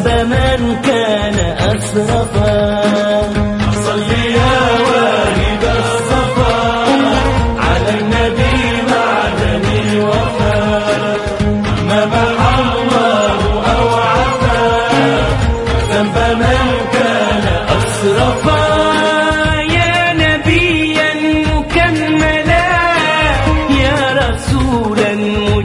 ذنب من كان أسرفا. صل يا واهب الصفا على النبي معدن الوفا، ما محى الله أو عفا ذنب من كان أسرفا. يا نبيا مكملا يا رسولا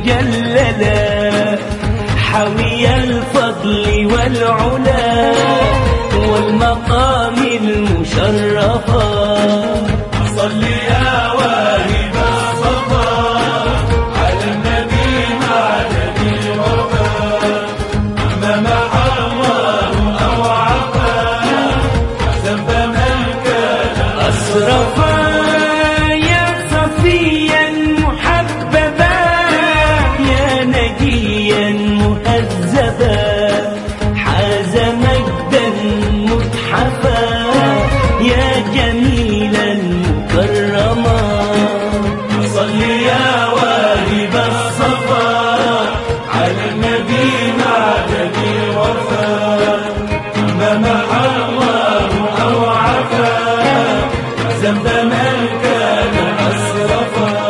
مجللا حوي الفضل والعلا والمقام المشرفا. صل يا واهب الصفا على النبي معدن الوفا، ما محى الله أو عفا ذنب من كان أسرفا. يا صفيا محببا يا نجيا مهذبا حاز مجدا متحفا يا جميلا مكرما. صل يا واهب الصفا على النبي معدن الوفا، ما محى الله أو عفا ذنب من كان أسرفا.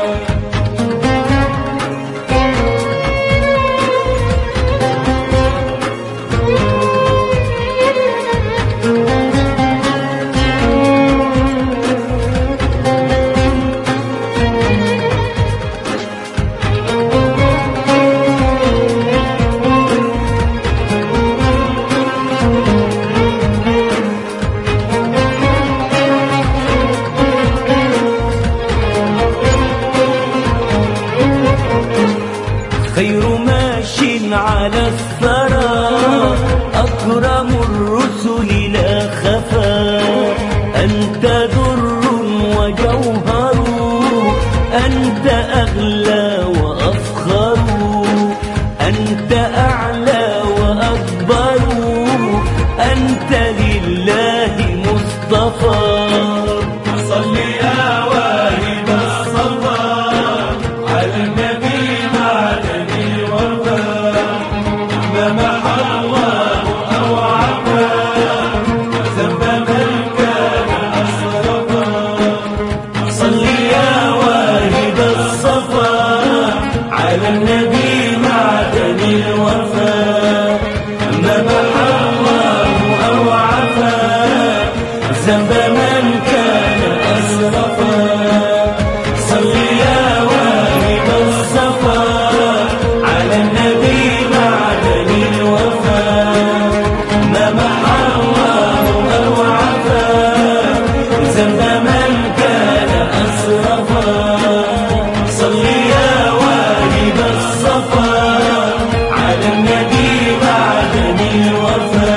خير ماش على الثرى أكرم الرسل لا خفا. أنت در وجوهر أنت أغلى وأفخر أنت أعلى وأكبر أنت لله مصطفى. صل يا واهب الصفا على النبي معدن الوفا، ما محى الله أو عفا ذنب من كان أسرفا. صل يا واهب الصفا على النبي معدن الوفا، ما محى الله أو عفا ذنب من كان أسرفا. صل يا واهب الصفا على النبي معدن الوفا، ما محى الله أو عفا ذنب من كان أسرفا. صل يا واهب الصفا على النبي معدن الوفا.